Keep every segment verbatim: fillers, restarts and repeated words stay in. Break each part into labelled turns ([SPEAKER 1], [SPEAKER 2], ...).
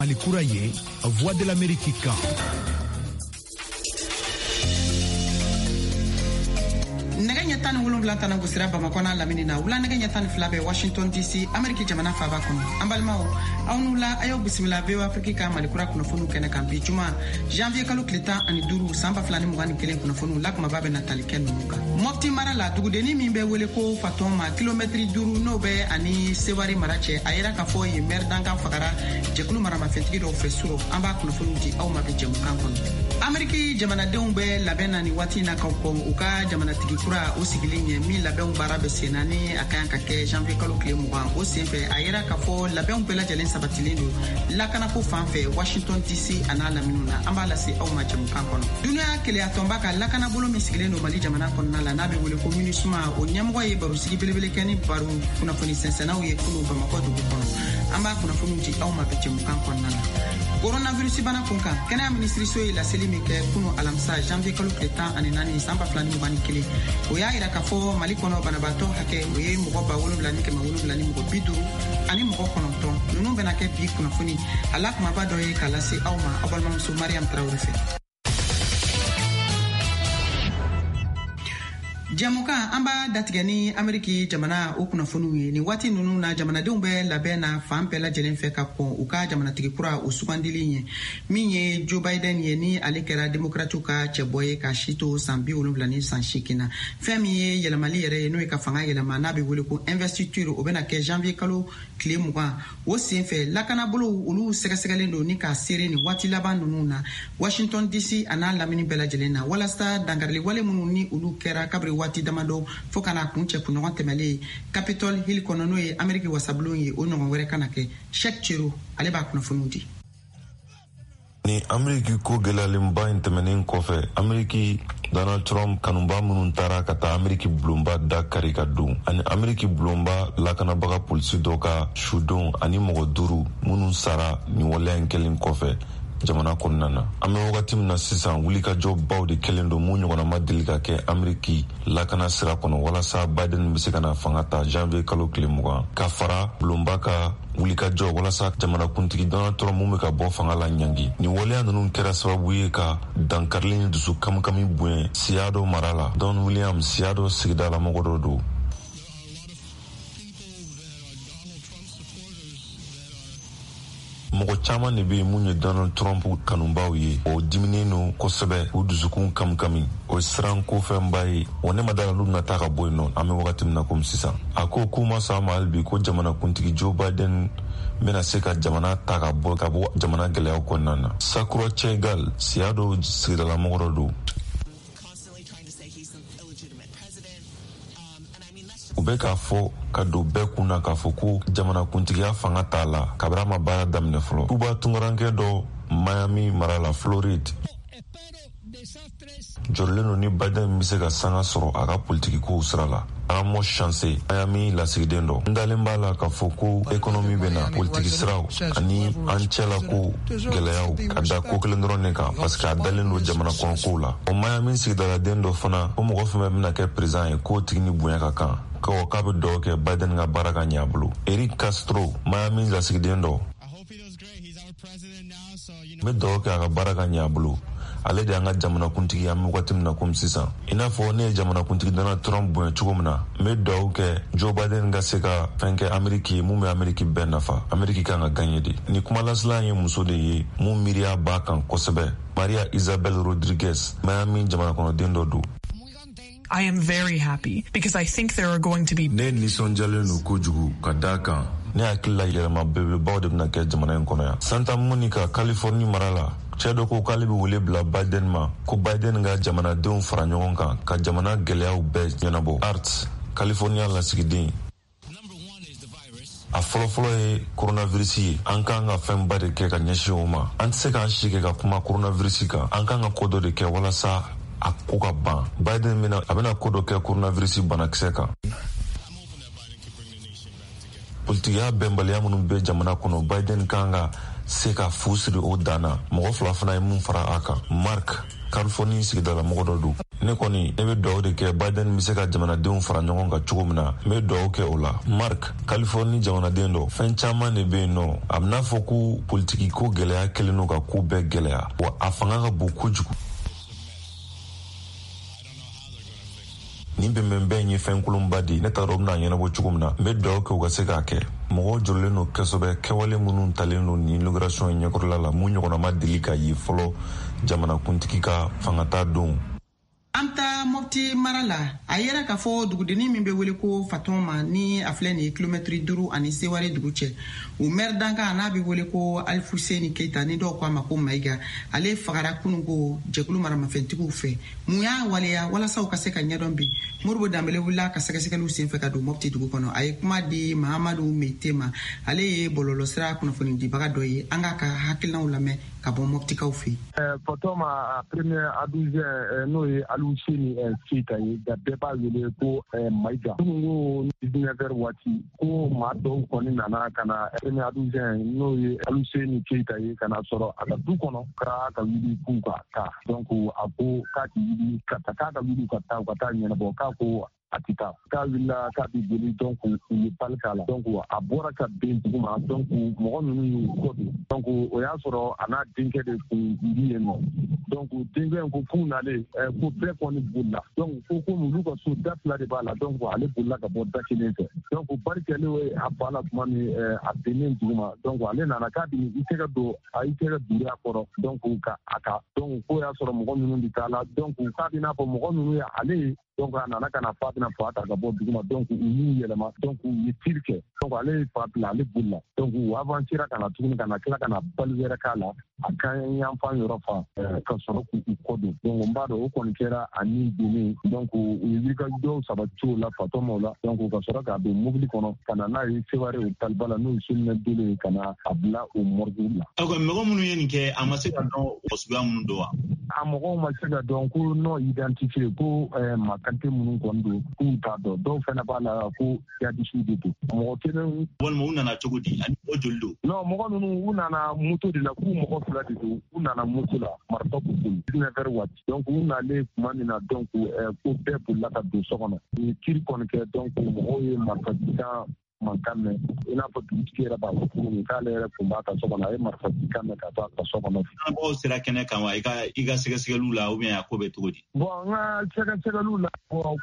[SPEAKER 1] Ali Kouraye, Voix de l'Amérique.
[SPEAKER 2] Naganya tan wulumla tan gusira bamakona lamini na wula naganya tan flabe Washington D C America jamana fa ba kono ambalmao awnula ayo bismillah be Afrika malikura kuno fonu kene kampi juma janvier kalo kleta ani duru samba flani mugani kelen kuno fonu lakma babe natali ken nuka mofti mara la dugudeni mimbe wele ko fatoma kilometri duru no be ani sewari marache ayera ka fo yi merdanga fagara jekulu mara ma fentigi do fesuro amba kuno fonu di aw ma be jemu kan kono America jamana deumbe labena ni wati na ko uka jamana tigi o sigilinye mi labɛnw baara bɛ senani a kan ka kɛ janvier kalo tile mugan o senfɛ a yera k'a fɔ labɛnw bɛɛ lajɛlen sabatilen don lakanako fan fɛ Washington D C a n'a laminiw na an b'a lase aw ma jamukan kɔnɔ duniya keleya tɔnba ka lakanabolo min sigilen don Mali jamana kɔnɔna la n'a bɛ wele ko MINUSMA o ɲɛmɔgɔ ye barosigi belebele kɛ ni baro kunnafoni sɛnsɛnnaw ye kunu Bamakɔ dugu kɔnɔ an b'a kunnafoniw di aw ma bɛ jamukan kɔnɔna la coronavirus bana kun kan kɛnɛya minisiriso ye laseli min kɛ kunu alamisa janvier kalo tile tan ani naani san ba fila ni mugan ni kelen o y'a yira k'a fɔ Mali kɔnɔ banabaatɔ hakɛ o ye mɔgɔ ba wolonwula ni kɛmɛ wolonwula ni mɔgɔ bi duuru ani mɔgɔ kɔnɔntɔn ninnu bɛna kɛ bi kunnafoni a la kumaba dɔ ye k'a lase aw ma aw balimamuso Mariam Traoré fɛ. Jamukan an b'a datigɛ ni Ameriki jamana o kunnafoniw ye ni waati ninnu na jamanadenw bɛ labɛn na fan bɛɛ lajɛlen fɛ ka kɔn u ka jamanatigi kura o sugandili ye min ye Joe Biden ye ni ale kɛra demokratiw ka cɛbɔ ye ka si to san bi wolonwula ni san seegin na fɛn min ye yɛlɛmali yɛrɛ ye n'o ye ka fanga yɛlɛma n'a bɛ wele ko investiture o bɛna kɛ janvier kalo tile mugan o senfɛ lakanabolow olu sɛgɛsɛgɛlen don ni ka seere ni waati laban ninnu na Washington D C a n'a lamini bɛɛ lajɛlen na walasa dangarili wale minnu ni olu kɛra kabiri waati damado fo kana kun cɛ kunɲɔgɔn tɛmɛlen Capitol Hill kɔnɔ n'o ye Ameriki wasabulon ye o ɲɔgɔn wɛrɛ kana kɛ Sheikh Chero ale b'a kunnafoniw di.
[SPEAKER 3] Ni Ameriki ko gɛlɛyalenba in tɛmɛnen kɔfɛ Ameriki Donald Trump kanuba minnu taara ka taa Ameriki bulonba da kari ka don ani Ameriki bulonba lakanabaga polisi dɔ ka sudon ani mɔgɔ duuru minnu sara ni waleya in kɛlen kɔfɛ jamana kɔnɔna na an bɛ wagati min na sisan wulikajɔbaw de kɛlen don mun ɲɔgɔnna ma deli ka kɛ Ameriki lakana sira kɔnɔ walasa Biden bɛ se ka na fanga ta janvier kalo tile mugan ka fara bulonba ka wulikajɔ walasa jamanakuntigi Donald Trump mun bɛ ka bɔ fanga la ɲangi ni waleya ninnu kɛra sababu ye ka dankarili ni dusu kamikami bonya Seattle mara la Don Williams Seattle sigida la mɔgɔ dɔ don. Mɔgɔ caman de bɛ mun ye Donald Trump kanubaw ye o diminen no kosɛbɛ o dusukun kamikami o siran ko fɛnba ye wa ne ma dala olu bɛna taa ka bɔ yen nɔ an bɛ wagati min na komi sisan a ko k'u ma sɔn a ma hali bi ko jamanakuntigi Joe Biden bɛna se ka jamana ta ka bɔ ka bɔ jamana gɛlɛyaw kɔnɔna na Sakura Chegal Seattle sigidala mɔgɔ dɔ don. U bɛ k'a fɔ ka don bɛɛ kunna k'a fɔ ko jamanakuntigiya fanga t'a la kabini a ma baara daminɛ fɔlɔ. Tuba tungarankɛ dɔ Miami mara la Floride jɔrɔlen don ni Biden bɛ se ka sanga sɔrɔ a ka politiki kow sira la. Ramos Chance Miami lasigiden dɔ n dalen b'a la k'a fɔ ko ekonomi bɛ na politiki siraw ani an cɛla ko gɛlɛyaw ka da ko kelen dɔrɔn de kan parce que a dalen don jamana kɔnɔ kow la. O Miami sigidaladen dɔ fana o mɔgɔ fɛn fɛn bɛna kɛ president ye k'o tigi ni bonya ka kan k'o k'a bɛ dɔw kɛ Biden ka baara ka ɲɛ a bolo. Eric Castro Miami lasigiden dɔ n bɛ dɔw kɛ a ka baara ka ɲɛ a bolo ale de y'an ka jamanakuntigi an bɛ wagati min na komi sisan i n'a fɔ ne ye jamanakuntigi Donald Trump bonya cogo min na n bɛ dugawu kɛ Joe Biden ka se ka fɛn kɛ Ameriki ye mun bɛ Ameriki bɛɛ nafa Ameriki kan ka gagner de ni kumalasilan ye muso de ye mun miiriya b'a kan kosɛbɛ Maria Isabel Rodriguez Miami jamanakɔnɔden dɔ don.
[SPEAKER 4] I am very happy because I think there are going to be
[SPEAKER 3] ne nisɔndiyalen don kojugu ka d'a kan ne hakili la yɛlɛma belebelebaw de bɛna kɛ jamana in kɔnɔ yan. Santa Monica California mara la cɛ dɔ ko k'ale bɛ wele bila Biden ma ko Biden ka jamanadenw fara ɲɔgɔn kan ka jamana gɛlɛyaw bɛɛ ɲɛnabɔ. Art California lasigiden a fɔlɔfɔlɔ ye coronavirus ye an kan ka fɛnba de kɛ ka ɲɛsin o ma an tɛ se k'an si kɛ ka kuma coronavirus kan an kan ka ko dɔ de kɛ walasa a ko ka ban. Biden bɛna a bɛna ko dɔ kɛ coronavirus banakisɛ kan. Politikiya bɛnbaliya minnu bɛ jamana kɔnɔ Biden kan ka se ka fusiri o dana mɔgɔ fila fana ye mun fara a kan. Mark California sigidala mɔgɔ dɔ don. Ne kɔni ne bɛ dugawu de kɛ Biden bɛ se ka jamanadenw fara ɲɔgɔn kan cogo min na, n bɛ dugawu kɛ o la. Mark California jamanaden dɔ, fɛn caman de bɛ yen nɔ a bɛ n'a fɔ ko politiki ko gɛlɛya kelen n'o ka ko bɛɛ gɛlɛya, wa a fanga ka bon kojugu. Nin bɛnbɛn bɛɛ ye fɛn kolonba di, ne t'a dɔn bɛna ɲɛnabɔ cogo min na, n bɛ dugawu kɛ u ka se k'a kɛ. Mɔgɔw jɔlen don kosɛbɛ kɛwale minnu talen don ni immigration ɲɛkɔrɔla la mun ɲɔgɔnna ma deli ka ye fɔlɔ jamanakuntigi ka fangata don.
[SPEAKER 2] An ta Mopti mara la a yɛrɛ k'a fɔ dugudenni min bɛ wele ko Fatoma ni a filɛ nin ye kilomɛtiri duuru ani Seware dugu cɛ, o maire dankan n'a bɛ wele ko Alfuseni Keita ni dɔw ko a ma ko Mayiga, ale fagara kunun ko jɛkulu maramafɛntigiw fɛ. Mun y'a waleya walasa u ka se ka ɲɛdɔn bi? Moribo Dambele wulila ka sɛgɛsɛgɛliw senfɛ ka don Mopti dugu kɔnɔ. A ye kuma di Mahamadu Meite ma, ale ye bɔlɔlɔsira kunnafoni dibaga dɔ ye, an ka ka hakilinaw lamɛn ka bɔ Moptikaw fɛ.
[SPEAKER 5] Fatoma premier adjoint n'o ye Alfuseni Keita ye, da bɛɛ b'a wele ko Mayiga. Ko dix-neuf heures waati ko maa dɔw kɔni nana ka na premier adjoint n'o ye Alfuseni Keita ye ka na sɔrɔ a ka du kɔnɔ k'a ka wuli k'u ka taa. Donc a ko k'a ti wuli ka taa k'a ka wuli ka taa u ka taa ɲɛnabɔ k'a ko a ti taa. K'a wulila k'a bi boli donc u ye pali k'a la. Donc a bɔra ka ben dugu ma donc mɔgɔ ninnu y'u kɔ don. Donc o y'a sɔrɔ a n'a denkɛ de kun bi yen nɔ. Donc denkɛ in ko k'u nalen ko bɛɛ kɔni bolila. Donc ko komi olu ka so da fila de b'a la donc ale bolila ka bɔ da kelen fɛ. Donc bari kɛlen a fa la tuma min a bennen dugu ma donc ale nana k'a bi i tɛgɛ don a i tɛgɛ duuru a kɔrɔ donc ka a ka donc ko y'a sɔrɔ mɔgɔ ninnu bɛ taa la donc k'a bɛ n'a fɔ mɔgɔ ninnu ye ale ye donc a nana ka na fa bɛna fa ta ka bɔ dugu ma donc u y'u yɛlɛma donc u ye tiri kɛ donc ale ye fa bila ale bolila donc u avancera ka na tuguni ka na tila ka na bali wɛrɛ k'a la a kan yanfan yɔrɔ fa ka sɔrɔ k'u kɔ don donc n b'a dɔn o kɔni kɛra a ni donnen donc u ye wulikajɔw sabati o la Fatɔmaw la donc ka sɔrɔ k'a don mobili kɔnɔ ka na n'a ye Seware o taliba la n'o ye Selinɛ Dolo ye ka na a bila o morgue la.
[SPEAKER 6] Ok, mɔgɔ minnu ye nin kɛ a ma se ka dɔn o suguya minnu don wa?
[SPEAKER 5] A mɔgɔw ma se ka dɔn ko non identifié ko makante minnu kɔni don k'u t'a dɔn dɔw fana b'a la ko yadisiw de don mɔgɔ kelen.
[SPEAKER 6] Walima u nana cogo di ani o joli don?
[SPEAKER 5] Non mɔgɔ ninnu u nana moto de la k'u mɔgɔ fila de don u nana moto la marifa b'u bolo dix-neuf heures waati donc u nalen tuma min na donc ko bɛɛ bolila ka don so kɔnɔ u ye kiri kɔni kɛ donc mɔgɔw ye marifacikan mankan mɛn i n'a fɔ dugutigi yɛrɛ b'a fɔ cogo min k'ale yɛrɛ tun b'a ka so kɔnɔ a ye marifacikan mɛn ka to a ka so kɔnɔ.
[SPEAKER 6] Mɔgɔw sera kɛnɛ kan wa i ka i ka sɛgɛsɛgɛliw la ou bien a ko bɛ cogo di?
[SPEAKER 5] Bon n ka sɛgɛsɛgɛliw la ko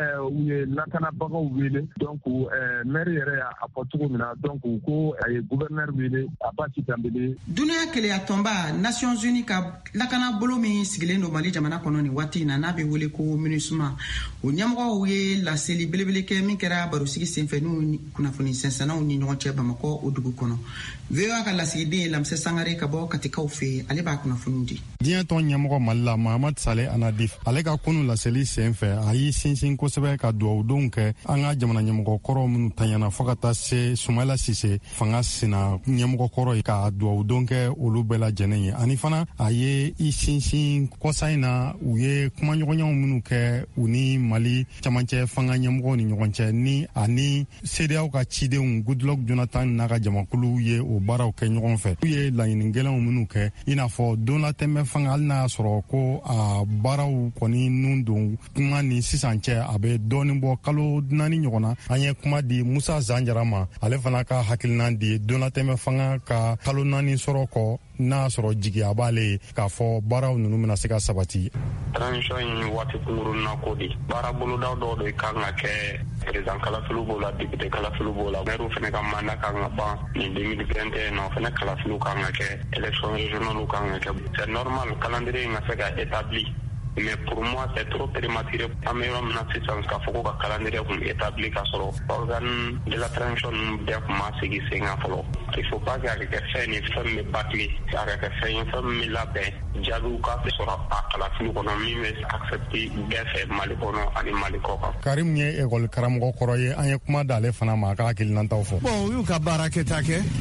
[SPEAKER 5] u ye lakanabagaw wele donc maire yɛrɛ y'a fɔ cogo min na donc ko a ye gouverneur wele Abasi Dambele.
[SPEAKER 2] Duniya keleya tɔnba Nations Unies ka lakanabolo min sigilen don Mali jamana kɔnɔ nin waati in na n'a bɛ wele ko MINUSMA o ɲɛmɔgɔw ye laseli belebele kɛ min kɛra barosigi senfɛ n'u kunnafoni sɛnsɛnnaw ni ɲɔgɔn cɛ Bamakɔ o dugu kɔnɔ. V O A ka lasigiden Lamse Sangare ka bɔ Katikaw fɛ ale b'a kunnafoni di.
[SPEAKER 7] Diɲɛ tɔn ɲɛmɔgɔ Mali la Mahamad Saleh Anadif ale ka kunu laseli senfɛ a y'i sinsin kosɛbɛ ka duwawudenw kɛ an ka jamana ɲɛmɔgɔ kɔrɔ minnu tanyana fɔ ka taa se Sumayila Sise fanga sina ɲɛmɔgɔ kɔrɔ ye ka duwawudenw kɛ olu bɛɛ lajɛlen ye ani fana a ye i sinsin kɔsa in na u ye kumaɲɔgɔnyaw minnu kɛ u ni Mali camancɛ fanga ɲɛmɔgɔw ni ɲɔgɔn cɛ ni ani C D A O ka cidenw Goodluck Jonathan n'a ka jamakulu ye o baaraw kɛ ɲɔgɔn fɛ u ye laɲini gɛlɛnw minnu kɛ i n'a fɔ don la tɛmɛ fanga hali n'a y'a sɔrɔ ko a baaraw kɔni nun don kuma ni sisan cɛ a bɛ dɔɔnin bɔ kalo naani ɲɔgɔn na an ye kuma di Musa Zanjara ma ale fana ka hakilina di don la tɛmɛ fanga ka kalo naani sɔrɔ kɔ n'a sɔrɔ jigiya b'ale ye k'a fɔ baaraw ninnu bɛna se ka sabati.
[SPEAKER 8] Transition in waati kunkurunna ko di baara bolodaw dɔw de kan ka kɛ président kalafiliw b'o la député kalafiliw b'o la maire fana ka mandat kan ka ban nin deux mille vingt et un na o fana kalafiliw kan ka kɛ élection régionale kan ka kɛ c'est normal calendrier in ka se ka établi mais pour moi c'est trop prématuré an bɛ yɔrɔ min na sisan k'a fɔ ko ka calendrier kun établi ka sɔrɔ organe de la transition bɛɛ kun ma sigi sen kan fɔlɔ il faut pas que a ka kɛ fɛn ni fɛn min bɛ bâcler a ka kɛ fɛn ye fɛn min bɛ labɛn jaabiw ka sɔrɔ a kalafili kɔnɔ min bɛ accepter bɛɛ fɛ Mali kɔnɔ ani Mali kɔ kan.
[SPEAKER 7] Karim ye école karamɔgɔ kɔrɔ ye an ye kuma d'ale fana ma a ka hakilinantaw fɔ.
[SPEAKER 1] Bon u y'u ka baara kɛta kɛ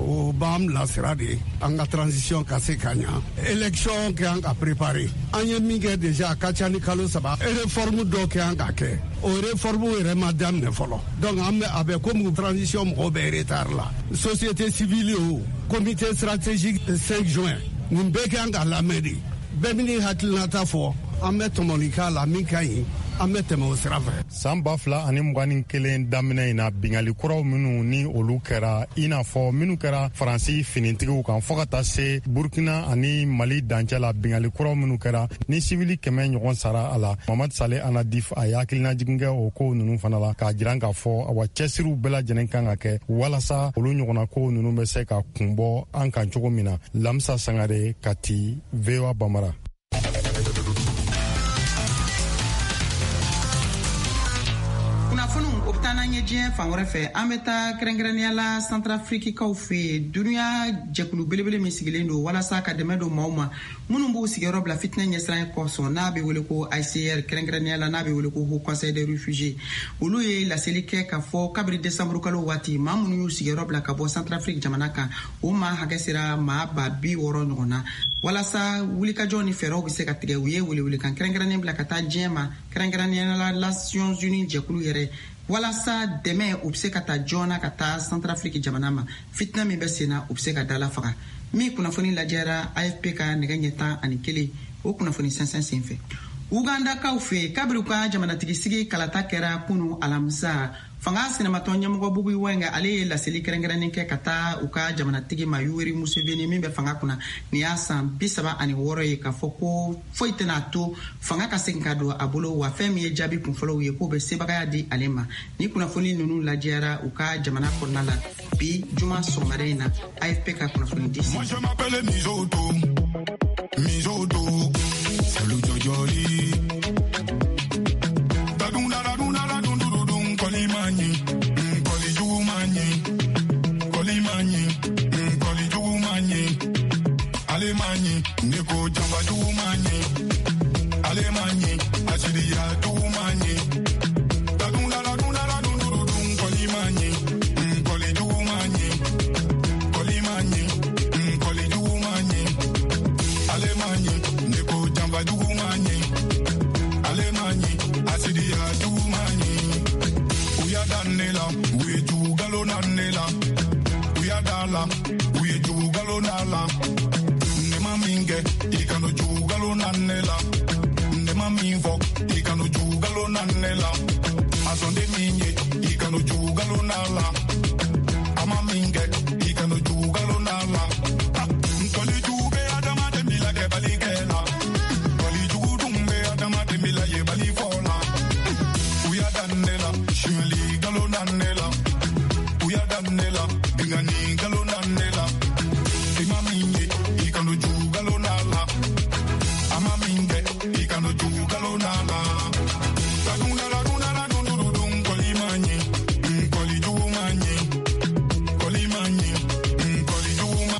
[SPEAKER 9] o b'an bilasira de an ka transition ka se ka ɲa élection kɛ an ka préparer an ye min kɛ déjà a ka ca ni kalo saba réforme dɔ kɛ an ka kɛ o réforme yɛrɛ ma daminɛ fɔlɔ donc an bɛ a bɛ komi transition mɔgɔw bɛ retard la société civile o comité stratégique cinq juin nin bɛɛ kɛ an ka lamɛn de bɛɛ bɛ ni hakilinata fɔ an bɛ tɔmɔni k'a la min ka ɲi an bɛ tɛmɛ o sira fɛ.
[SPEAKER 7] san ba fila ani mugan ni kelen daminɛ in na bingali kuraw minnu ni olu kɛra i n'a fɔ minnu kɛra faransi finitigiw kan fɔɔ ka taa se burukina ani mali dancɛ la bingali kuraw minnu kɛra ni sivili kɛmɛ ɲɔgɔn sara a la mamadu sale anadif a ye hakilinajigin kɛ o kow ninnu fana la k'a jiran k'a fɔ awa cɛsiriw bɛɛ lajɛlen kan ka kɛ walasa olu ɲɔgɔnna kow ninnu bɛ se ka kunbɔ an kan cogo min na. Lamisa Sangare, Kati, V O A Bambara.
[SPEAKER 2] kunnafoniw o bɛ taa n'an ye diɲɛ fan wɛrɛ fɛ an bɛ taa kɛrɛnkɛrɛnnenya la santarafirikikaw fɛ yen dunuya jɛkulu belebele min sigilen don walasa ka dɛmɛ don maaw ma minnu b'u sigiyɔrɔ bila fitinɛ ɲɛsiran kɔsɔn n'a bɛ wele ko I C R kɛrɛnkɛrɛnnenya la n'a bɛ wele ko Haut Conseil des Réfugiés olu ye laseli kɛ k'a fɔ kabiri décembre kalo waati maa minnu y'u sigiyɔrɔ bila ka bɔ santarafiriki jamana kan o maa hakɛ sera maa ba bi wɔɔrɔ ɲɔgɔn na walasa wulikajɔ ni fɛɛrɛw bɛ se ka tigɛ u ye welewelekan kɛrɛnkɛrɛnnen bila ka taa diɲɛ ma kɛrɛnkɛrɛnnenya la Nations Unies jɛkulu yɛrɛ walasa dɛmɛ u bɛ se ka taa joona ka taa santarafiriki jamana ma fitina min bɛ sen na u bɛ se ka dala faga min kunnafoni lajɛra A F P ka nɛgɛ ɲɛ tan ani kelen o kunnafoni sɛnsɛn senfɛ Ugandakaw fɛ kabiri u ka jamanatigisi kalata kɛra kunu alamisa fanga sinamatɔ ɲɛmɔgɔ Bobi Wine ale ye laseli kɛrɛnkɛrɛnnen kɛ ka taa u ka jamanatigi ma Yoweri Museveni min bɛ fanga kunna ni y'a san bi saba ani wɔɔrɔ ye k'a fɔ ko foyi tɛna to fanga ka segin ka don a bolo wa fɛn min ye jaabi kunfɔlɔw ye k'o bɛ sebagaya di ale ma ni kunnafoni ninnu lajɛra u ka jamana kɔnɔna la bi juma sɔgɔmada in na A F P ka kunnafoni di sen
[SPEAKER 10] Kolimanyi, Koli Jumanyi, Kolimanyi, Koli Jumanyi, Alemanyi, Neko Jamba Jumanyi, Alemanyi, Asidia Jumanyi, Taduna Laduna Ladun Kolimanyi, Koli Jumanyi, Kolimanyi, Koli Jumanyi, Alemanyi, Neko Jamba Jumanyi, Alemanyi, Asidia Jumanyi. Danela, we do galonanela, we are dala, we do galonala, Nemaminge, Ikano do galonanela, Nemaminvo, Ikano do galonanela, Asonde Minye, Ikano do galonala, Amaminge, Ikano do galonala, Koli Jube Adama de Mila de Baligela, Koli Judumbe Adama de Mila ye Balifola, we are Danela, Shuli. Galonanela, uya danela, bingani galonanela, imaminge, ikano ju galonala, amaminge, ikano ju galonala, kaduna la duna la dun dun kolimani, koli jumani, kolimani, koli juma.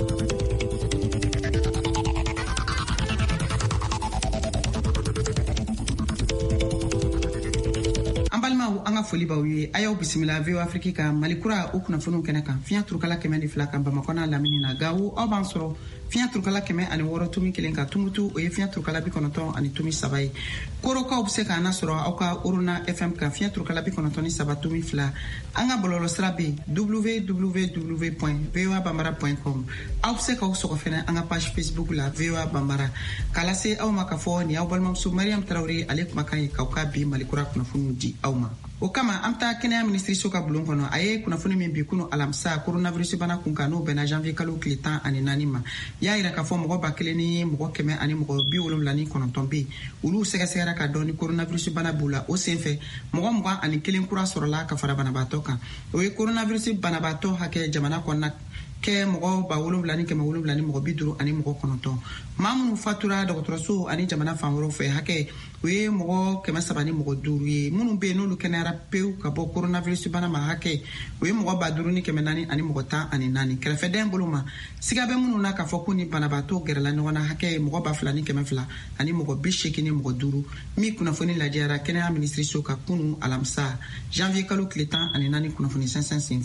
[SPEAKER 2] An ka foli b'aw ye a y'aw bisimila V O A Afrique ka malikura o kunnafoniw kɛnɛ kan fiɲɛ turukala kɛmɛ ni fila kan Bamakɔ n'a lamini na Gawo aw b'an sɔrɔ fiɲɛ turukala kɛmɛ ani wɔɔrɔ tumi kelen kan Tumutu o ye fiɲɛ turukala bi kɔnɔntɔn ani tumi saba ye Korokaw bɛ se k'an sɔrɔ aw ka Orona F M kan fiɲɛ turukala bi kɔnɔntɔn ni saba tumi fila an ka bɔlɔlɔsira bɛ w w w point v o a bambara point com aw bɛ se k'aw sɔgɔ fɛnɛ an ka page Facebook la V O A Bambara k'a lase aw ma k'a fɔ nin y'aw balimamuso Mariam Tarawele ale kumakan ye k'aw ka bi malikura kunnafoniw di aw ma. O kama an taa kɛnɛya minisiriso ka bulon kɔnɔ a ye kunnafoni min bi kunu alamisa coronavirus bana kun kan n'o bɛnna janvier kalo tile tan ani naani ma y'a yira k'a fɔ mɔgɔ ba kelen ni mɔgɔ kɛmɛ ani mɔgɔ bi wolonwula ni kɔnɔntɔn bɛ yen olu sɛgɛsɛgɛra ka dɔn ni coronavirus bana b'u la o senfɛ mɔgɔ mugan ani kelen kura sɔrɔla ka fara banabaatɔ kan o ye coronavirus banabaatɔ hakɛ jamana kɔnɔna kɛ mɔgɔ ba wolonwula ni kɛmɛ wolonwula ni mɔgɔ bi duuru ani mɔgɔ kɔnɔntɔn maa minnu fatura dɔgɔtɔrɔso ani jamana fan wɛrɛw fɛ hakɛ o ye mɔgɔ kɛmɛ saba ni mɔgɔ duuru ye minnu bɛ yen n'olu kɛnɛyara pewu ka bɔ coronavirus bana ma hakɛ o ye mɔgɔ ba duuru ni kɛmɛ naani ani mɔgɔ tan ani naani kɛrɛfɛdɛn bolo ma siga bɛ minnu na k'a fɔ ko ni banabaatɔ gɛrɛla ɲɔgɔn na hakɛ ye mɔgɔ ba fila ni kɛmɛ fila ani mɔgɔ bi seegin ni mɔgɔ duuru min kunnafoni lajɛra kɛnɛya minisiriso ka kunu alamisa janvier kalo tile tan ani naani kunnafoni sɛnsɛn senfɛ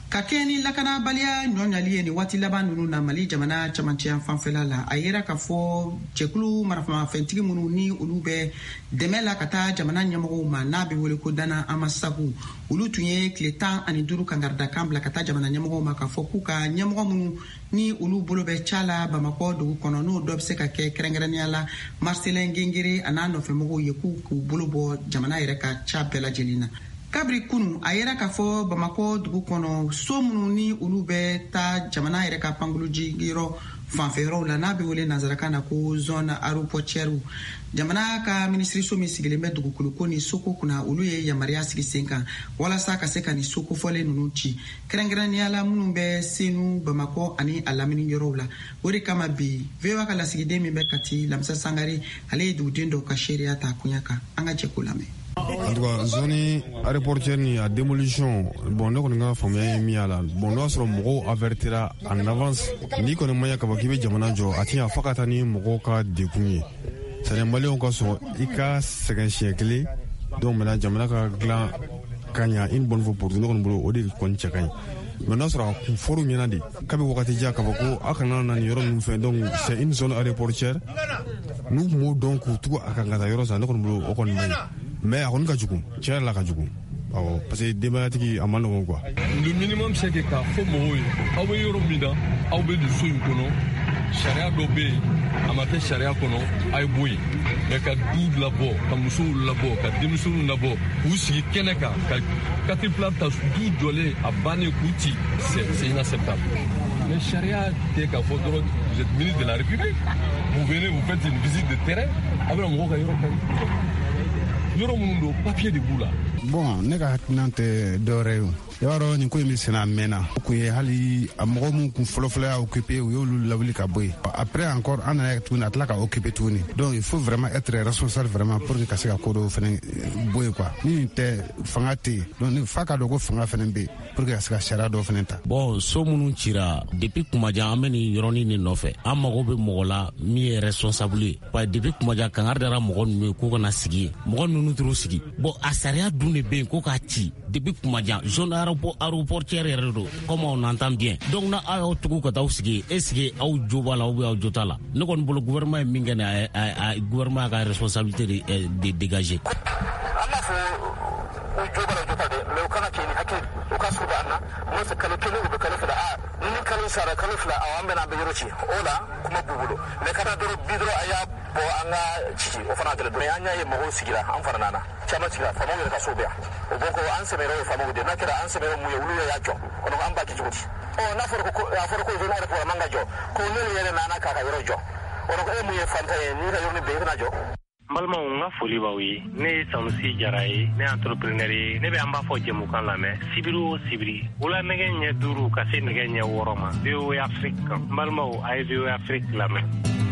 [SPEAKER 2] ka kɛ ni lakanabaliya ɲɔɲali ye ni waati laban nunu na Mali jamana camancɛya fanfɛla la a yera ka fɔ cɛkulu marafamafɛntigi minnu ni olu bɛ dɛmɛ la ka taa jamana ɲɛmɔgɔw ma n'a bɛ wele ko Dana Amasagu olu tun ye tile tan ani duuru kangarida kan bila ka taa jamana ɲɛmɔgɔw ma ka fɔ k'u ka ɲɛmɔgɔ minnu ni olu bolo bɛ ca la Bamakɔ dugu kɔnɔ n'o dɔ bɛ se ka kɛ kɛrɛnkɛrɛnnenya la Marcelin Gengere a n'a nɔfɛmɔgɔw ye k'u k'u bolo bɔ jamana yɛrɛ ka ca bɛɛ lajɛlen na. Kabiri kunu a yera ka fɔ Bamakɔ dugu kɔnɔ so minnu ni olu bɛ taa jamana yɛrɛ ka pankoloji yɔrɔ fanfɛyɔrɔw la n'a bɛ wele nanzarakan na ko zone aéroportuaire jamana ka minisiriso min sigilen bɛ dugukolo ko ni soko kunna olu ye yamaruya sigi sen kan walasa ka se ka ni soko fɔlen ninnu ci kɛrɛnkɛrɛnnenya la minnu bɛ Senu Bamakɔ ani a lamini yɔrɔw la o de kama bi V O A ka lasigiden min bɛ Kati Lamisa Sangare ale ye duguden dɔw ka seereya ta kunya kan an ka jɛ ko lamɛn.
[SPEAKER 7] En tout cas, zone aéroportuaire ni a démolition bon ne kɔni ka faamuya ye min y'a la bon n'o y'a sɔrɔ mɔgɔw avertira en avance n'i kɔni ma ɲɛ ka fɔ k'i bɛ jamana jɔ a ti ɲa fo ka taa ni mɔgɔw ka dekun ye c'est à dire maliyɛnw ka sɔn i ka sɛgɛn siɲɛ kelen donc maintenant jamana ka dilan ka ɲa une bonne fois pour tout ne kɔni bolo o de kɔni cɛ ka ɲi mais n'a sɔrɔ a kun fɔr'u ɲɛna de kabi wagati jan k'a fɔ ko a kana na nin yɔrɔ ninnu fɛ donc c'est une zone aéroportuaire n'u tun b'o dɔn k'u tugu a kan ka taa yɔrɔ san ne kɔni bolo o kɔni man ɲi mais a kɔni ka jugu tiɲɛ yɛrɛ la ka jugu awɔ parce que denbayatigi a ma nɔgɔn quoi.
[SPEAKER 11] Le minimum c'est que k'a fɔ mɔgɔw ye aw bɛ yɔrɔ min na aw bɛ nin so in kɔnɔ sariya dɔ bɛ yen a ma kɛ sariya kɔnɔ a ye bɔ yen mais ka du labɔ ka musow labɔ ka denmisɛnninw labɔ k'u sigi kɛnɛ kan ka caterpillar ta du jɔlen a bannen k'u ci c'est inacceptable. Mais charia tɛ k'a fɔ dɔrɔn vous êtes ministre de la République vous venez vous faites une visite de terrain a bɛna mɔgɔw ka yɔrɔ kari yɔrɔ minnu don papier de b'u la.
[SPEAKER 9] Bon ne ka hakilina tɛ dɔwɛrɛ ye o i b'a dɔn nin ko in bɛ senna a mɛnna o kun ye hali a mɔgɔ minnu kun fɔlɔfɔlɔ y'a occupé u y'olu lawuli ka bɔ yen après encore an nana tuguni a tila ka occupé tuguni donc il faut vraiment être responsable vraiment pour que ka se ka ko dɔw fana bɔ yen quoi ni nin tɛ fanga tɛ yen donc fa ka dɔn ko fanga fana bɛ yen pour que ka se ka sariya dɔw fana ta.
[SPEAKER 12] Bon so minnu cira depuis kumajan an bɛ nin yɔrɔnin nin nɔfɛ an mago bɛ mɔgɔ la min ye responsable ye parce que depuis kumajan kangari dara mɔgɔ ninnu ye k'u kana sigi yen mɔgɔ ninnu t'u sigi bon a sariya dun de bɛ yen ko k'a ci depuis kumajan zone aéroportuaire yɛrɛ don comme on entend bien donc na aw y'aw tugu ka taa aw sigi est ce que aw jo b'a la ou bien aw jo t'a la ne kɔni bolo gouvernement ye min kɛ nin a gouvernement ka responsabilité de, de dégager.
[SPEAKER 13] an b'a fɔ u jo b'a la jo t'a dɛ mais u kana kɛ ni hakili u ka surun an na n'o tɛ kalo kelen u bɛ kalo fila a ni kalo sara kalo fila awɔ an bɛna an bɛ yɔrɔ ci o la kuma b'u bolo mais kana dɔrɔn bi dɔrɔn a y'a bɔ an ka ci o fana tɛlɛ mais an y'a ye mɔgɔw sigira an fara nana caman sigira faamaw yɛrɛ ka so bɛ yan o bɔ ko an sɛbɛyɔrɔ ye faamaw de n'a kɛra an sɛbɛyɔrɔ mun ye olu y'a jɔ o la an b'a kɛ cogo di ɔ n'a fɔra ko a fɔra ko zone aéroport man ka jɔ ko n'olu yɛrɛ nana k'a ka yɔrɔ jɔ o la e mun ye fantan ye n'i ka yɔrɔ ni bɛɛ i bɛna jɔ.
[SPEAKER 8] N balimaw n ka foli b'aw ye ne ye Sanusi Jara ye ne ye entrepreneur ye ne bɛ an b'a fɔ jɛmukan lamɛn sibiri o sibiri wula nɛgɛ ɲɛ duuru ka se nɛgɛ ɲɛ wɔɔrɔ ma V O A Afrique n balimaw a ye V O A Afrique lamɛn.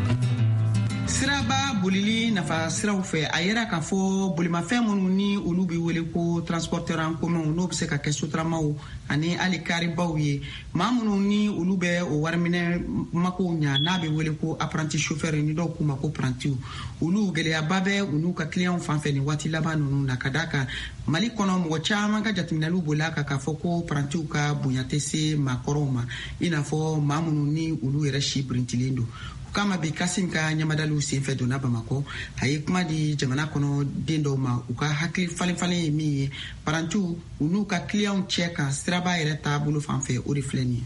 [SPEAKER 2] Siraba bolili nafa siraw fɛ a yera k'a fɔ bolimafɛn minnu ni olu bɛ wele ko transporteur en commun n'o bɛ se ka kɛ sotaramaw ani hali karibaw ye maa minnu ni olu bɛ o wariminɛ makow ɲa n'a bɛ wele ko apprenti chauffeur ni dɔw k'u ma ko prantiw olu gɛlɛyaba bɛ u n'u ka client fan fɛ nin waati laban ninnu na ka d'a kan Mali kɔnɔ mɔgɔ caman ka jateminɛliw bolila kan k'a fɔ ko prantiw ka bonya tɛ se maakɔrɔw ma i n'a fɔ maa minnu ni olu yɛrɛ si birintilen don. Kama bi Kasim ka ɲamadaliw senfɛ donna Bamakɔ a ye kuma di jamana kɔnɔ den dɔw ma u ka hakili falen falen ye min ye parantiw u n'u ka client cɛ kan siraba yɛrɛ taabolo fan fɛ o de filɛ nin ye.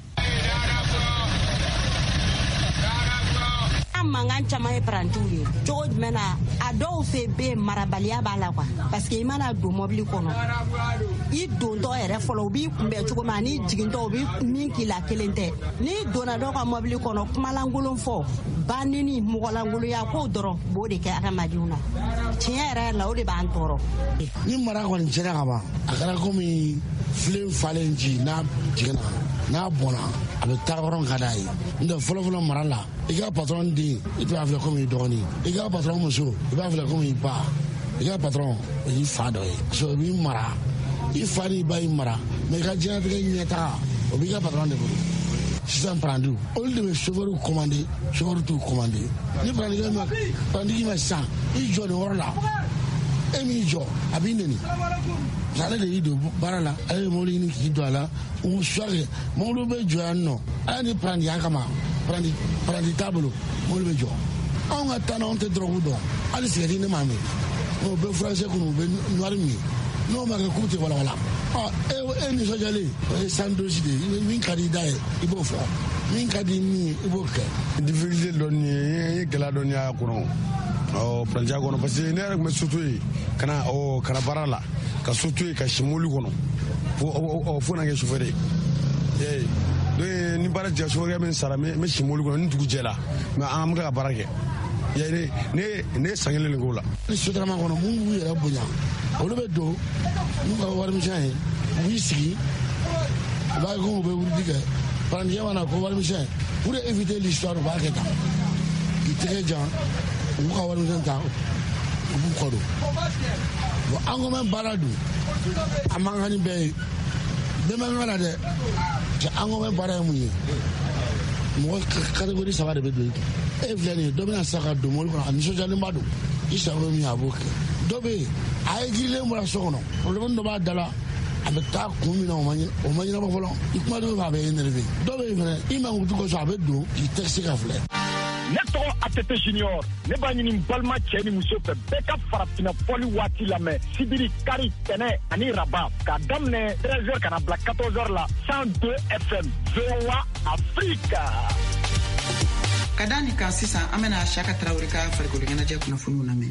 [SPEAKER 14] Mangan caman ye parantiw ye cogo jumɛn na a dɔw fɛ bɛ marabaliya b'a la quoi parce que i mana don mobili kɔnɔ i dontɔ yɛrɛ fɔlɔ u b'i kunbɛn cogo min ani jigintɔ u bɛ min k'i la kelen tɛ n'i donna dɔw ka mobili kɔnɔ kumalankolon fɔ banni mɔgɔlankolonya k'o dɔrɔn b'o de kɛ adamadenw na tiɲɛ yɛrɛ la o de b'an tɔɔrɔ.
[SPEAKER 15] Ni mara kɔni cɛra ka ban a kɛra komi filen falen ji n'a jiginna n'a bɔnna a bɛ taa yɔrɔ ka d'a ye n tɛ fɔlɔfɔlɔ mara la i ka patron den i b'a filɛ komi i dɔgɔnin i ka patron muso i b'a filɛ komi i ba i ka patron o y'i fa dɔ ye so i b'i mara i fa ni i ba y'i mara mais i ka diɲɛlatigɛ ɲɛtaga o b'i ka patron de bolo sisan parantiw olu de bɛ chauffeur commandé chauffeur t'u commandé ni parantigi ma parantigi ma sisan i jɔ nin yɔrɔ la e m'i jɔ a b'i neni ale de y'i don baara la ale ye mobili ɲini k'i don a la u suwake mobili bɛ jɔ yan nɔ ala ni paranti yan kama paranti paranti t'a bolo mobili bɛ jɔ anw ka taa n'anw tɛ dɔrɔgu dɔn hali sigɛriti ne m'a min o bɛ furakisɛ kɔnɔ u bɛ nuwari min n'o ma kɛ k'u tɛ walawala e nisɔndiyalen o ye san dosi de ye min ka di i da ye i b'o fɔ min ka di min ye i b'o kɛ.
[SPEAKER 9] difficulté dɔɔni ye n ye gɛlɛya dɔɔni y'a kɔnɔ ɔ parantiya kɔnɔ parce que ne yɛrɛ tun bɛ soto ye ka na ɔ kana baara la ka soto ye ka si mobili kɔnɔ fo fo na kɛ sofɛrɛ ye donc ni baara jɛ sofɛrɛ min sara n bɛ si mobili kɔnɔ ni dugu jɛla mɛ an bɛ ka baara kɛ ne ne ne san kelen de k'o la.
[SPEAKER 15] ni sotarama kɔnɔ mun b'u yɛrɛ bonya olu bɛ don n'u ka warimisɛn ye u b'i sigi u b'a ko u bɛ wurudi kɛ parantiya mana ko warimisɛn pour éviter l'histoire u b'a kɛ tan k'i tɛgɛ jan u b'u ka warimisɛn ta u b'u kɔ don bon an ko mɛn baara dun a man kan ni bɛɛ ye bɛɛ man kan na dɛ cɛ an ko mɛn baara ye mun ye mɔgɔ catégorie saba de bɛ don i kun e filɛ nin ye dɔ bɛna sisan ka don mobili kɔnɔ a nisɔndiyalenba don i sago min a b'o kɛ dɔ bɛ yen a ye girilen bɔra so kɔnɔ problème dɔ b'a da la a bɛ taa kun min na o ma ɲɛnabɔ fɔlɔ i kuma dɔw b'a bɛ énervé dɔ bɛ yen fɛnɛ i ma kutu kosɔn a bɛ don k'i tɛgɛse ka filɛ.
[SPEAKER 16] ne tɔgɔ ATT Junior ne b'a ɲini n balima cɛ ni muso fɛ bɛɛ ka farafinna fɔli waati lamɛn sibiri kari tɛnɛ ani raba k'a daminɛ treize heures ka na bila quatorze heures la cent deux F M V O A Afrique.
[SPEAKER 2] ka da nin kan sisan an bɛna Siyaka Tarawele ka farikolo ɲɛnajɛ kunnafoniw lamɛn.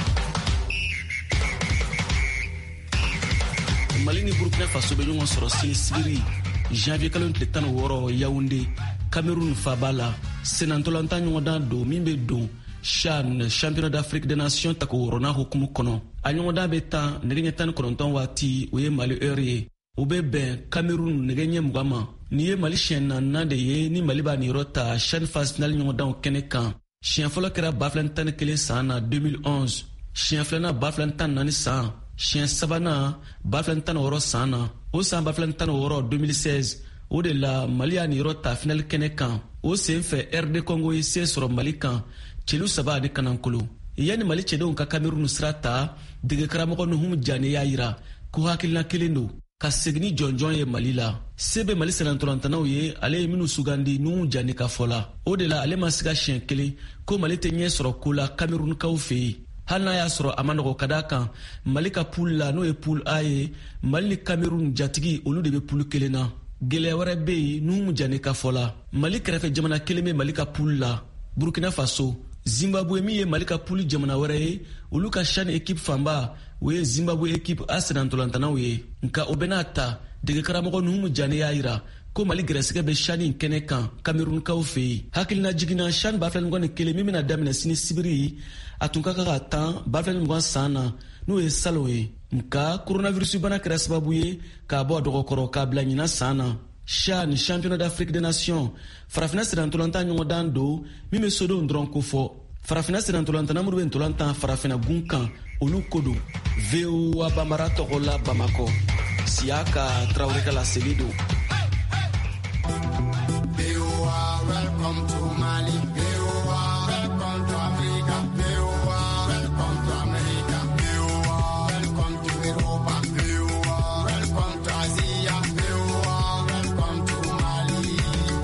[SPEAKER 12] Mali ni Burkina Faso bɛ ɲɔgɔn sɔrɔ sini sibiri janvier kalo tile tan ni wɔɔrɔ Yaoundé Cameroun faba la senantɔlanta ɲɔgɔndan don min bɛ don CHAN championnat d'Afrique des nations ta k'o wɔrɔna hukumu kɔnɔ a ɲɔgɔndan bɛ tan nɛgɛ ɲɛ tan ni kɔnɔntɔn waati o ye Mali heure ye o bɛ bɛn Cameroun nɛgɛ ɲɛ mugan ma nin ye Mali siɲɛ naaninan de ye ni Mali b'a niyɔrɔ ta CHAN phase finale ɲɔgɔndanw kɛnɛ kan siɲɛ fɔlɔ kɛra ba fila tan ni kelen san na deux mille onze siɲɛ filanan ba fila tan ni naani san siɲɛ sabanan ba fila tan ni wɔɔrɔ san na o san ba fila tan ni wɔɔrɔ deux mille seize o de la Mali y'a niyɔrɔ ta finale kɛnɛ kan o sen fɛ R D Congo ye se sɔrɔ Mali kan celu saba ani kanankolo yanni Mali cɛdenw ka Cameroun sira ta dege karamɔgɔ Nuhum Jane y'a yira ko hakilina kelen don ka segin ni jɔnjɔn ye Mali la se bɛ Mali senantɔlantanaw ye ale ye minnu sugandi Nuhum Jane ka fɔ la o de la ale ma se ka siɲɛ kelen ko Mali tɛ ɲɛ sɔrɔ ko la Camerounkaw fɛ yen hali n'a y'a sɔrɔ a ma nɔgɔ ka d'a kan Mali ka poule la n'o ye poule A ye Mali ni Cameroun jatigi olu de bɛ poule kelen na gɛlɛya wɛrɛ bɛ yen Nuhum Jane ka fɔ la Mali kɛrɛfɛ jamana kelen bɛ Mali ka poule la Burkina Faso Zimbabwe min ye Mali ka poule jamana wɛrɛ ye olu ka CHAN équipe fanba o ye Zimbabwe équipe a senantɔlantanaw ye nka o bɛ n'a ta dege karamɔgɔ Nuhum Jane y'a yira ko Mali gɛrɛsɛgɛ bɛ CHAN in kɛnɛ kan Camerounkaw fɛ yen hakilina jiginna CHAN ba fila ni mugan ni kelen min bɛna daminɛ sini sibiri a tun ka kan ka tan ba fila ni mugan san na n'o ye salon ye nka coronavirus bana kɛra sababu ye k'a bɔ a dɔgɔkɔrɔ k'a bila ɲinan san na CHAN championnat d'Afrique des nations farafina senantɔlanta ɲɔgɔndan don min bɛ sodenw dɔrɔn ko fɔ farafina senantɔlantana minnu bɛ ntolantan farafina gun kan olu ko don V O A Bambara tɔgɔ la Bamakɔ Siyaka Tarawele ka laseli don.
[SPEAKER 10] Welcome to Mali, V O A. Welcome to Africa, V O A. Welcome to America, V O A. Welcome to Europa, V O A. Welcome to Asia, V O A. Welcome to Mali.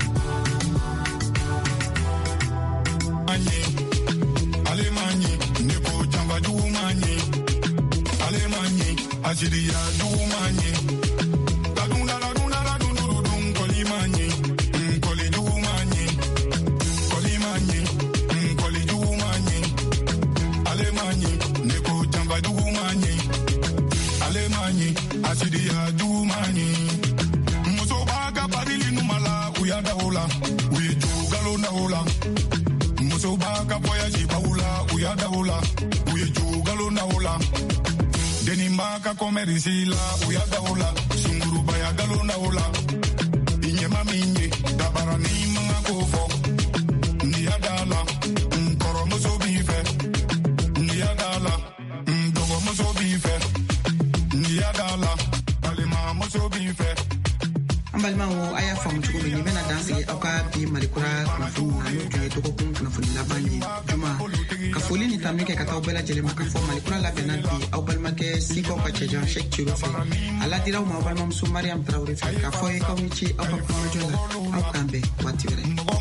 [SPEAKER 10] Mani, Alemani, Neko Chamba du Mani, Alemani, Ajiria du Mani. Asidia dumani muso baga padili numala uya daula uye jugalo naula muso baga voyage baula uya daula uye jugalo naula deni maka komerisila uya daula sunguru baya galo naula inye maminye dabarani mga kofo ndiadala nkoro muso bife ndiadala ndogo muso bife ndiadala
[SPEAKER 2] an balimaw a y'a faamu cogo min nin bɛna dan sigi aw ka bi malikura kunnafoni na n'o tun ye dɔgɔkun kunnafoni laban ye juma ka foli ni ka min kɛ ka taa aw bɛɛ lajɛlen ma ka fɔ malikura labɛnna bi aw balimakɛ sikaw ka cɛjan Sheikh Ciro fɛ a ladiraw ma aw balimamuso Mariam Traoré fɛ k'a fɔ ye k'aw ni ce aw ka kumajɔ la aw k'an bɛn waati wɛrɛ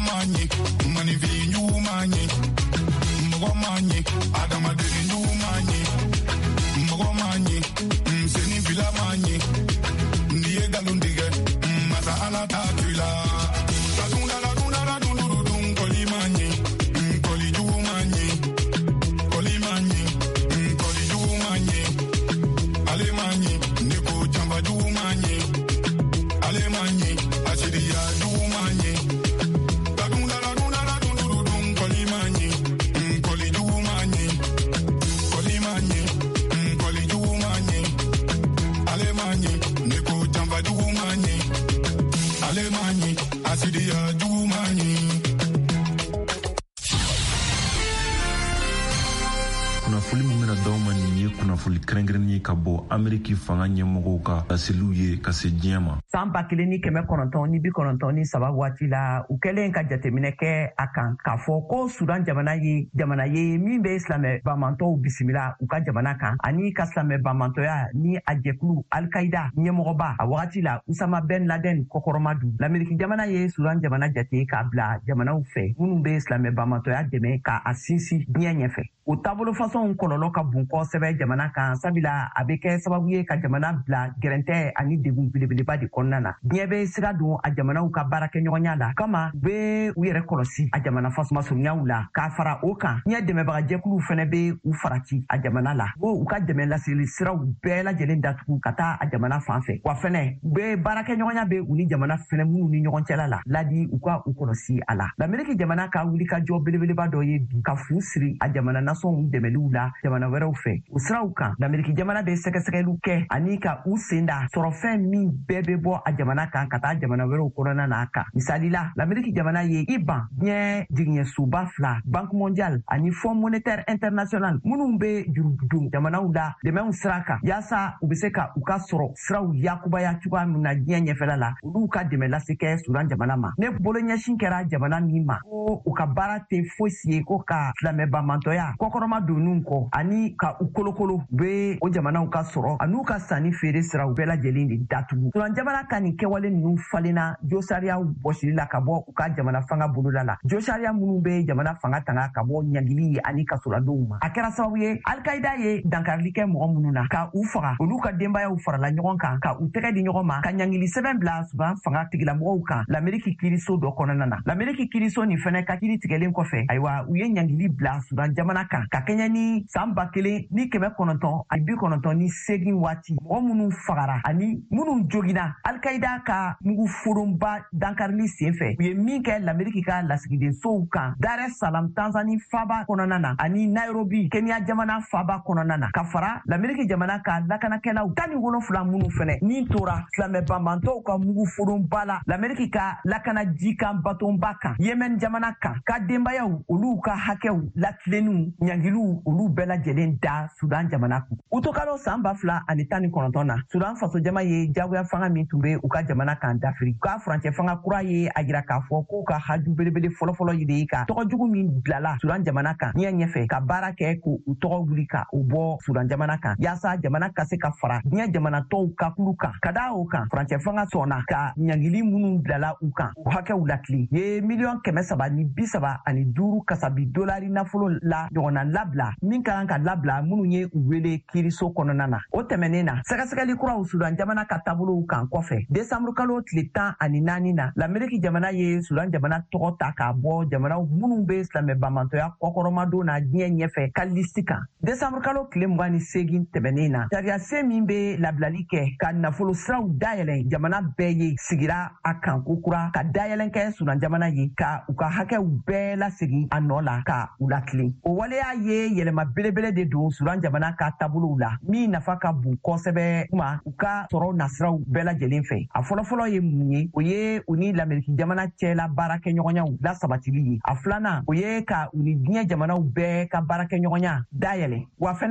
[SPEAKER 3] kɛrɛnkɛrɛnnen ka bɔ Ameriki fanga ɲɛmɔgɔw ka laseliw ye ka se diɲɛ ma.
[SPEAKER 17] San ba kelen ni kɛmɛ kɔnɔntɔn ni bi kɔnɔntɔn ni saba waati la u kɛlen ka jateminɛ kɛ a kan k'a fɔ ko Sudan jamana ye jamana ye min bɛ silamɛ bamantɔw bisimila u ka jamana kan ani ka silamɛ bamantɔya ni a jɛkulu Al-Qaida ɲɛmɔgɔba a wagati la Usama Ben Laden kɔkɔrɔma du. L'Amérique jamana ye Sudan jamana jate k'a bila jamanaw fɛ minnu bɛ silamɛ bamantɔya dɛmɛ k'a sinsin diɲɛ ɲɛfɛ. O taabolo fasɔn kɔlɔlɔ ka bon kosɛbɛ jamana kan sabila a bɛ kɛ sababu ye ka jamana bila gɛrɛntɛ ani degun belebeleba de kɔnɔna na. Diɲɛ bɛ siga don a jamanaw ka baarakɛɲɔgɔnya la kama u bɛ u yɛrɛ kɔlɔsi a jamana fasomasɔnyaw la k'a fara o kan diɲɛ dɛmɛbagajɛkuluw fɛnɛ bɛ u farati a jamana la ko u ka dɛmɛ laseli siraw bɛɛ lajɛlen datugu ka taa a jamana fan fɛ wa fɛnɛ u bɛ baarakɛɲɔgɔnya bɛ u ni jamana fɛnɛ minnu ni ɲɔgɔn cɛla la ladi u ka u kɔlɔsi a la. L'Amérique jamana ka wulikajɔ belebeleba dɔ ye bi ka fu siri a jamana nasɔnw dɛmɛliw la jamana wɛrɛw fɛ. O siraw kan L'Amérique jamana bɛ sɛgɛsɛgɛliw kɛ ani ka u senda sɔrɔfɛn min bɛɛ bɛ bɔ a jamana kan ka taa jamana wɛrɛw kɔnɔna na kan. Misali la L'Amérique jamana ye I B A N diɲɛ jigiɲɛsoba fila Banque mondiale ani Fonds monétaire international minnu bɛ jurudon jamanaw la dɛmɛw sira kan yaasa u bɛ se ka u ka sɔrɔ siraw yakubaya cogoya min na diɲɛ ɲɛfɛla la olu ka dɛmɛ lase kɛ Sudan jamana ma. Ne bolo ɲɛsin kɛra jamana min ma ko u ka baara tɛ fosi ye ko ka silamɛ bamantɔya kɔkɔrɔma donninw kɔ ani ka u kolokolo bɛ o jamanaw ka sɔrɔ an'u ka sanni feere siraw bɛɛ lajɛlen de datugu. Sudan jamana ka nin kɛwale ninnu falenna jo sariyaw bɔsili la ka bɔ u ka jamana fanga boloda la. Jo sariya minnu bɛ jamana fanga tanga ka bɔ ɲagili ani kasoladenw ma. A kɛra sababu ye Al-Qaida ye dankarili kɛ mɔgɔ minnu na ka u faga olu ka denbayaw farala ɲɔgɔn kan ka u tɛgɛ di ɲɔgɔn ma ka ɲagili sɛbɛn bila Sudan fanga tigilamɔgɔw kan L'Amérique kiiriso dɔ kɔnɔna na. L'Amérique kiiriso nin fɛnɛ ka kiiri tigɛlen kɔfɛ ayiwa u ye ɲagili bila Sudan jamana kan ka kɛɲɛ ni san ba kelen ni kɛmɛ kɔnɔntɔn ani bi kɔnɔntɔn ni segin waati mɔgɔ minnu fagara ani minnu jogina Al-Qaida ka mugu foronba dankarili senfɛ u ye min kɛ L'Amérique ka lasigidensow kan Dar es Salaam Tanzanie faba kɔnɔna na ani Nairobi Kenya jamana faba kɔnɔna na ka fara L'Amérique jamana ka lakanakɛlaw tan ni wolonfila minnu fɛnɛ min tora silamɛ bamantɔw ka mugu foronba la L'Amérique ka lakanaji kan batonba kan Yemen jamana kan ka denbayaw olu ka hakɛw latilenniw ɲangiliw olu bɛɛ lajɛlen da Sudan jamana kun. U to kalo san ba fila ani tan ni kɔnɔntɔn na Sudan faso jama ye jagoya fanga min tun bɛ u ka jamana kan dafiri. U ka furancɛ fanga kura ye a jira k'a fɔ k'u ka haju belebele fɔlɔfɔlɔ ye de ka tɔgɔ jugu min bilala Sudan jamana kan diɲɛ ɲɛfɛ ka baara kɛ k'u tɔgɔ wuli ka u bɔ Sudan jamana kan yaasa jamana ka se ka fara diɲɛ jamana tɔw ka kulu kan. Ka da o kan furancɛ fanga sɔnna ka ɲangili minnu bilala u kan u hakɛw latili ye miliyɔn kɛmɛ saba ni bi saba ani duuru kasabi dolari nafolo la ɲɔgɔnna labila min ka kan ka labila minnu ye u wele kiiriso kɔnɔna na. O tɛmɛnen na sɛgɛsɛgɛli kuraw Sudan jamana ka taabolow kan kɔfɛ desanburu kalo tile tan ani naani na L'Amérique jamana ye Sudan jamana tɔgɔ ta k'a bɔ jamanaw minnu bɛ silamɛ bamantɔya kɔkɔrɔmadon na diɲɛ ɲɛfɛ ka listi kan. Desanburu kalo tile mugan ni segin tɛmɛnen na sariya sen min bɛ labilali kɛ ka nafolo siraw dayɛlɛ jamana bɛɛ ye sigira a kan ko kura ka dayɛlɛ kɛ Sudan jamana ye ka u ka hakɛw bɛɛ lasegin a nɔ la ka u latilen. O waleya ye yɛlɛma belebele de don Sudan jamana ka taabolow la min nafa ka bon kosɛbɛ kuma u ka sɔrɔ nasiraw bɛɛ lajɛlen fɛ. A fɔlɔfɔlɔ ye mun ye o ye u ni L'Amérique jamana cɛla baarakɛɲɔgɔnyaw la sabatili ye. A filanan o ye ka u ni diɲɛ jamanaw bɛɛ ka baarakɛɲɔgɔnya dayɛlɛ wa fɛnɛ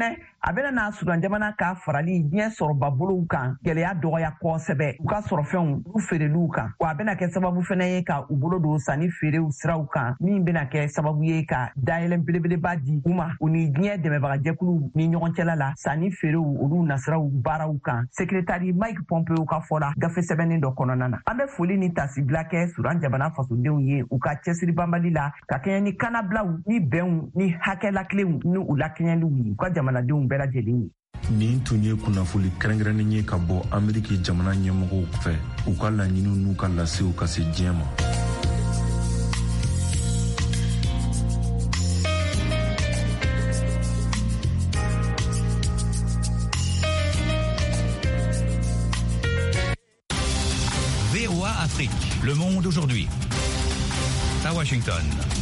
[SPEAKER 17] a bena n'a sudan jamana ka farali diɲɛ sɔrɔba bolow kan gwɛlɛya dɔgɔya kɔsɛbɛ u ka sɔrɔfɛnw u feereliw kan wa a bena kɛ sababu fɛnɛ ye ka u bolo don sanni feerew siraw kan min bena kɛ sababu ye ka dayɛlɛn belebeleba di u ma u ni diɲɛ dɛmɛbagajɛkuluw ni ɲɔgɔn cɛla la sanni feerew olu nasiraw baaraw kan sekretari Mike Pompeo ka fɔla gafe sɛbɛnnin dɔ kɔnɔna na an bɛ foli ni tasibila kɛ sudan jamana fasodenw ye u ka cɛsiri banbali la ka kɛɲɛ ni kanabilaw ni bɛnw ni hakɛ lakilenw ni u lakɛɲɛliw ye u ka jamanadenw bɛɛ lajɛlen ye.
[SPEAKER 3] Nin tun ye kunnafoli kɛrɛnkɛrɛnnen ye ka bɔ Ameriki jamana ɲɛmɔgɔw fɛ u ka laɲiniw n'u ka lasew ka se diɲɛ ma.
[SPEAKER 18] V O A Afrique, le monde aujourd'hui. À Washington.